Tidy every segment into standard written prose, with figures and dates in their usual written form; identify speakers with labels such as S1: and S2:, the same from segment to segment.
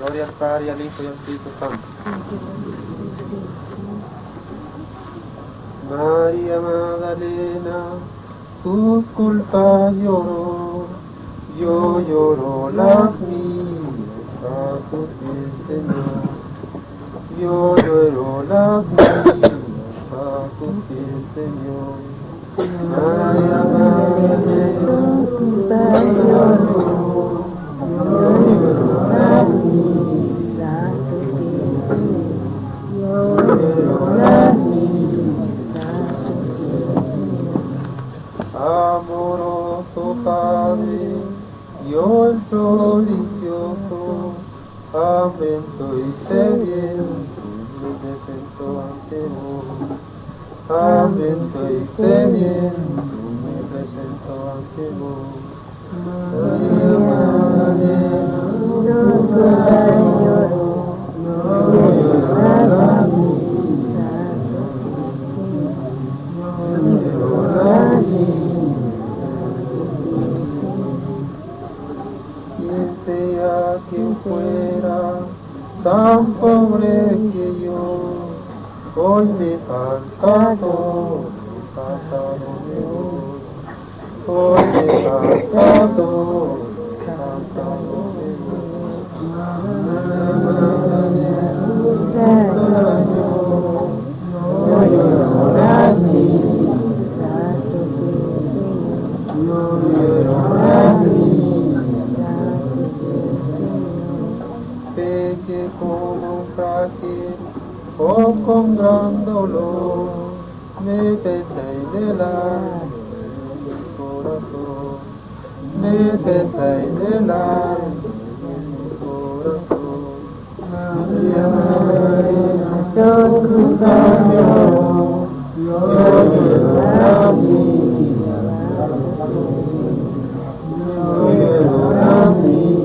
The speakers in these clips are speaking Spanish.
S1: Gloria al Padre, y al Hijo, y al Espíritu Santo. María Magdalena, sus culpas lloró, yo lloro las mías a tus pies, Señor. Yo lloro las mías a tus pies, Señor. María Magdalena, sus culpas lloró, yo lloro las mías a tus pies, Señor. Yo lloro las mías. Amoroso Padre, yo el prodigioso, hambriento y sediento, me presento ante vos. Hambriento y sediento, me presento ante vos. María Magdalena, yo lloro la misa, yo lloro la misa. Sea quien fuera tan pobre que yo, hoy me falta todo, faltado de hoy. Hoy me falta todo, faltado de hoy. Yo lloro las misas, yo lloro las misas. Peque como un frágil o con gran dolor, me pesa en el alma, en el corazón, me pesa en el alma, en el corazón. María Magdalena, yo lloro, yo lloro las mías, yo lloro las mías.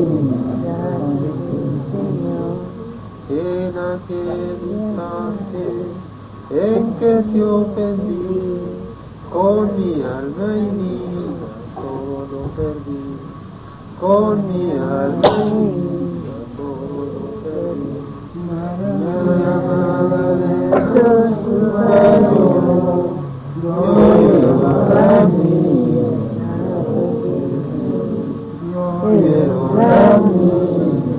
S1: En aquel instante en que te ofendí, con mi alma y vida todo perdí, con mi alma y vida todo perdí. María Magdalena, yo lloro las mías, yo lloro las mías.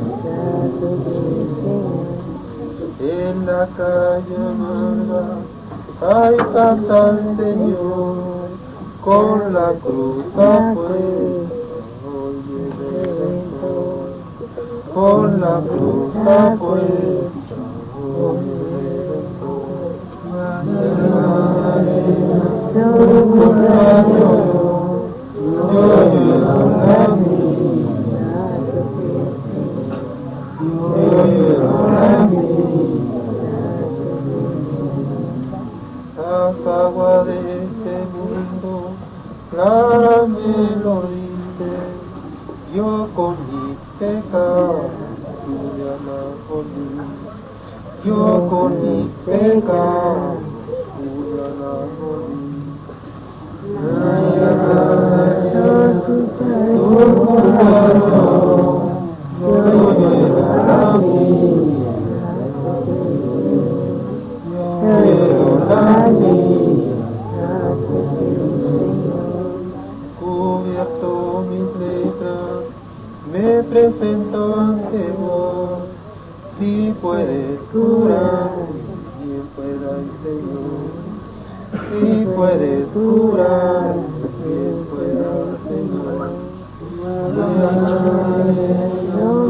S1: En la calle amarga hay casa al Señor, con la cruz apuesta, hoy viene el Redentor. Con la cruz apuesta, hoy viene el Redentor. Magdalena, yo lloro la mía, yo lloro la mía. Las aguas de este mundo claras me lo diste, yo con mis pecados tuve a la colina, yo con mis pecados tuve a la colina. María Magdalena, tu culpa yo lloro la mía, yo lloro la mía. Cubierto mis letras, me presento ante vos. Si puedes curar, bien pueda el Señor. Si puedes curar, bien pueda el Señor. Yo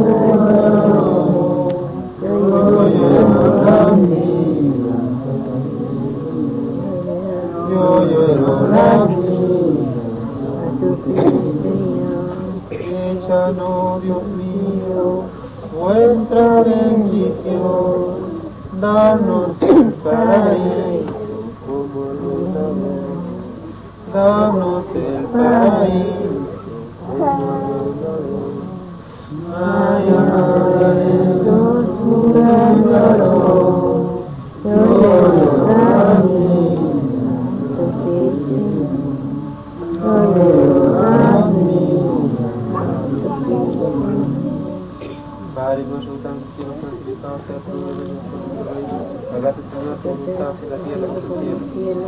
S1: lloro la mía, yo lloro la mía. Échanos, Dios mío, vuestra bendición, danos el paraíso como los amores, danos el paraíso como los amores. María Magdalena, tu gran lloró, yo lloro la mía, yo lloro la mía. Padre sea tu reino, hágase Señor tu voluntad en la tierra como en el cielo.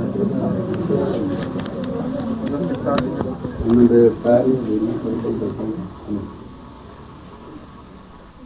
S2: En nombre del Padre, del Hijo y del Espíritu Santo.